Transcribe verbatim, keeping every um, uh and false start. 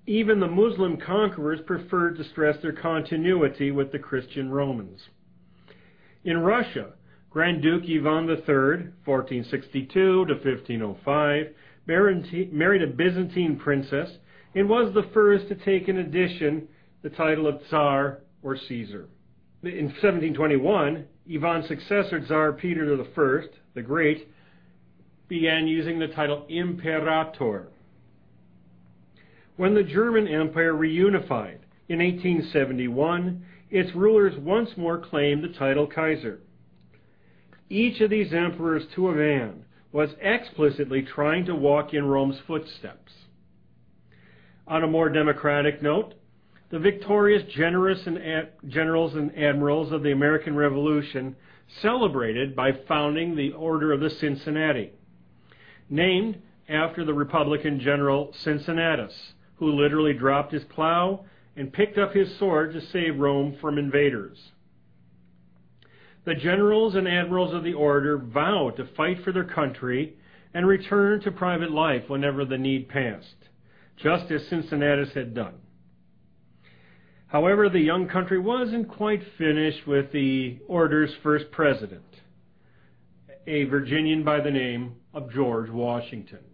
Even the Muslim conquerors preferred to stress their continuity with the Christian Romans. In Russia, Grand Duke Ivan the Third, fourteen sixty-two to fifteen oh five, married a Byzantine princess and was the first to take in addition the title of Tsar or Caesar. In seventeen twenty-one, Ivan's successor, Tsar Peter the First, the Great, began using the title Imperator. When the German Empire reunified in eighteen seventy-one, its rulers once more claimed the title Kaiser. Each of these emperors to a man was explicitly trying to walk in Rome's footsteps. On a more democratic note, the victorious generous and ad- generals and admirals of the American Revolution celebrated by founding the Order of the Cincinnati, named after the Republican general Cincinnatus, who literally dropped his plow and picked up his sword to save Rome from invaders. The generals and admirals of the order vowed to fight for their country and return to private life whenever the need passed, just as Cincinnatus had done. However, the young country wasn't quite finished with the order's first president, a Virginian by the name of George Washington.